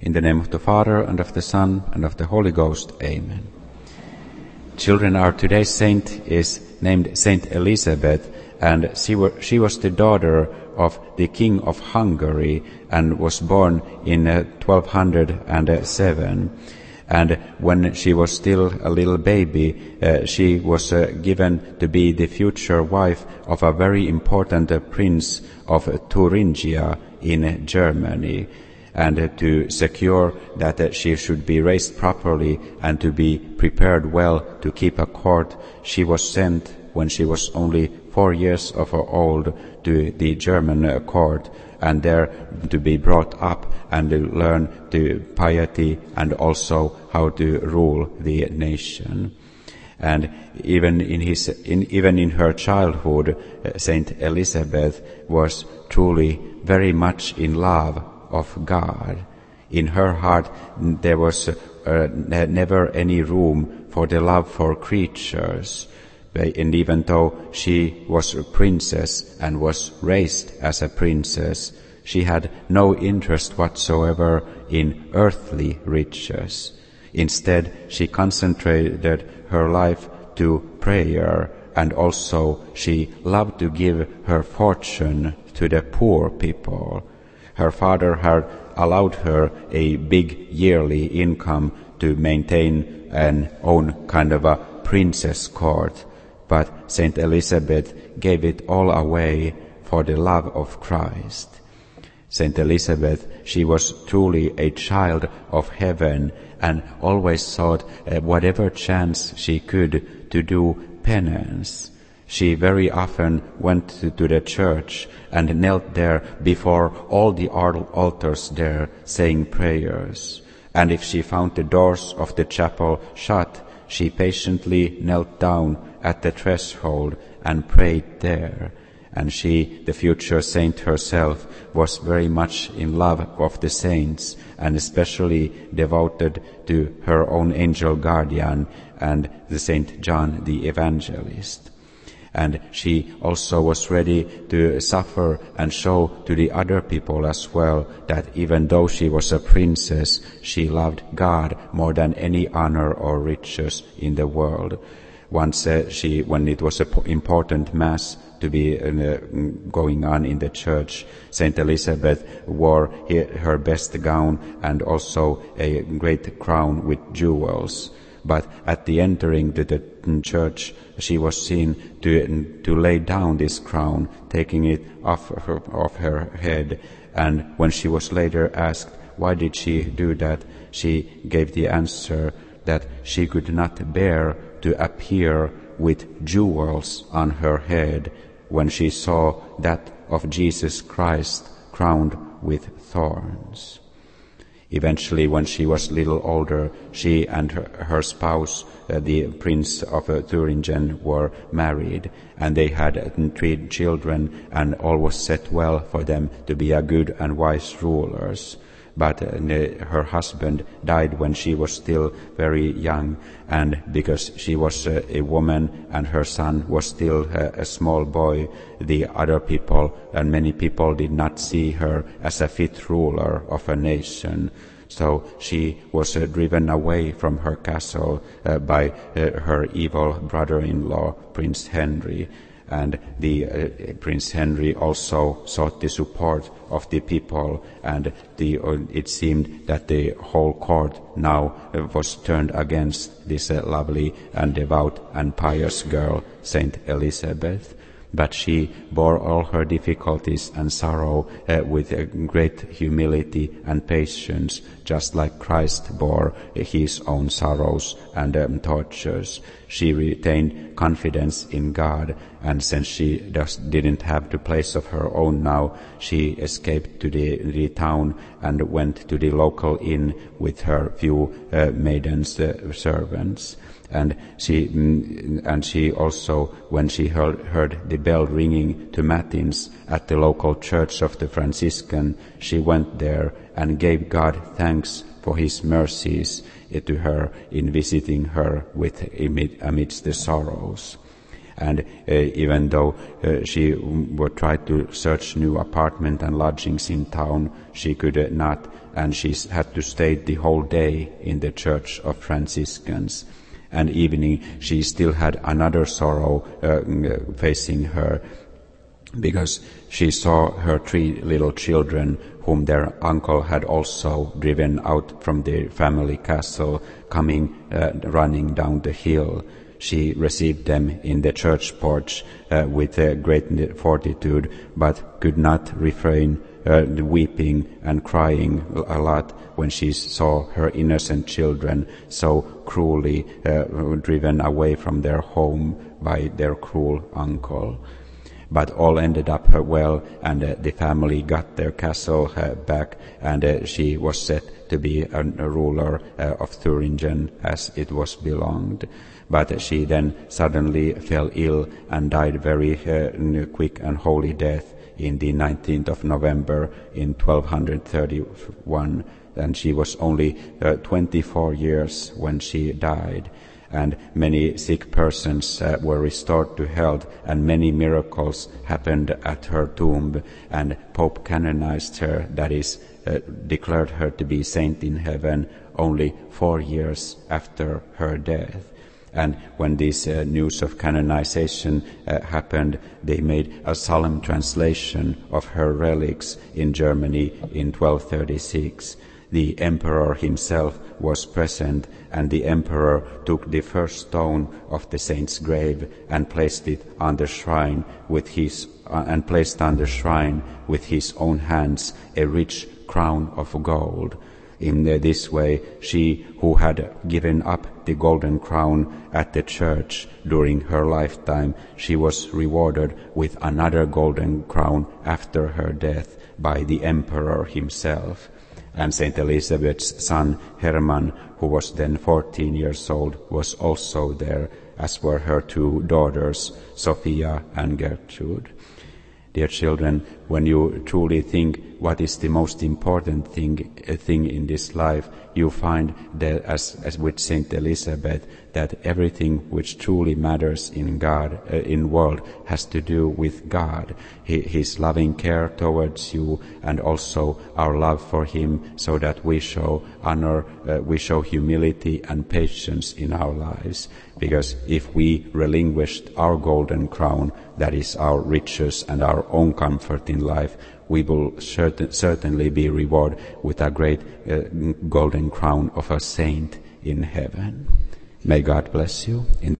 In the name of the Father, and of the Son, and of the Holy Ghost. Amen. Children, our today's saint is named Saint Elizabeth, and she was the daughter of the King of Hungary and was born in 1207. And when she was still a little baby, she was given to be the future wife of a very important prince of Thuringia in Germany. And to secure that she should be raised properly and to be prepared well to keep a court, she was sent when she was only 4 years of old to the German court, and there to be brought up and to learn the piety and also how to rule the nation. And even in her childhood, Saint Elizabeth was truly very much in love of God. In her heart there was never any room for the love for creatures. And even though she was a princess and was raised as a princess, she had no interest whatsoever in earthly riches. Instead, she concentrated her life to prayer, and also she loved to give her fortune to the poor people. Her father had allowed her a big yearly income to maintain an own kind of a princess court, but Saint Elizabeth gave it all away for the love of Christ. Saint Elizabeth, she was truly a child of heaven and always sought whatever chance she could to do penance. She very often went to the church and knelt there before all the altars there, saying prayers. And if she found the doors of the chapel shut, she patiently knelt down at the threshold and prayed there. And she, the future saint herself, was very much in love of the saints, and especially devoted to her own angel guardian and the Saint John the Evangelist. And she also was ready to suffer and show to the other people as well that even though she was a princess, she loved God more than any honor or riches in the world. Once when it was an important mass to be going on in the church, Saint Elizabeth wore her best gown and also a great crown with jewels. But at the entering to the church, she was seen to lay down this crown, taking it off her head. And when she was later asked why did she do that, she gave the answer that she could not bear to appear with jewels on her head when she saw that of Jesus Christ crowned with thorns. Eventually, when she was a little older, she and her spouse, the Prince of Thuringen, were married, and they had 3 children, and all was set well for them to be a good and wise rulers. But her husband died when she was still very young, and because she was a woman and her son was still a small boy, the other people and many people did not see her as a fit ruler of a nation. So she was driven away from her castle by her evil brother-in-law, Prince Henry. And the Prince Henry also sought the support of the people, and it seemed that the whole court now was turned against this lovely and devout and pious girl, Saint Elizabeth. But she bore all her difficulties and sorrow with great humility and patience, just like Christ bore his own sorrows and tortures. She retained confidence in God, and since she just didn't have the place of her own now, she escaped to the town and went to the local inn with her few maiden servants. And she also, when she heard the bell ringing to matins at the local church of the Franciscan, she went there and gave God thanks for his mercies to her in visiting her amidst the sorrows. And even though she would try to search new apartment and lodgings in town, she could not, and she had to stay the whole day in the Church of Franciscans. And evening she still had another sorrow facing her, because she saw her 3 little children, whom their uncle had also driven out from their family castle, coming running down the hill. She received them in the church porch with great fortitude, but could not refrain weeping and crying a lot when she saw her innocent children so cruelly driven away from their home by their cruel uncle. But all ended up well, and the family got their castle back, and she was set to be a ruler of Thuringen as it was belonged. But she then suddenly fell ill and died very quick and holy death in the 19th of November in 1231, and she was only 24 years when she died. And many sick persons were restored to health, and many miracles happened at her tomb, and Pope canonized her, that is, declared her to be saint in heaven only 4 years after her death. And when this news of canonization happened, they made a solemn translation of her relics in Germany in 1236. The emperor himself was present, and the emperor took the first stone of the saint's grave and placed it on the shrine with his own hands a rich crown of gold. In this way, she who had given up the golden crown at the church during her lifetime, she was rewarded with another golden crown after her death by the emperor himself. And Saint Elizabeth's son Hermann, who was then 14 years old, was also there, as were her 2 daughters, Sophia and Gertrude. Dear children, when you truly think what is the most important thing in this life, you find that, as with Saint Elizabeth, that everything which truly matters in God, in world, has to do with God, His loving care towards you, and also our love for Him, so that we show honor, we show humility and patience in our lives. Because if we relinquished our golden crown, that is our riches and our own comfort in life, we will certainly be rewarded with a great golden crown of a saint in heaven. May God bless you.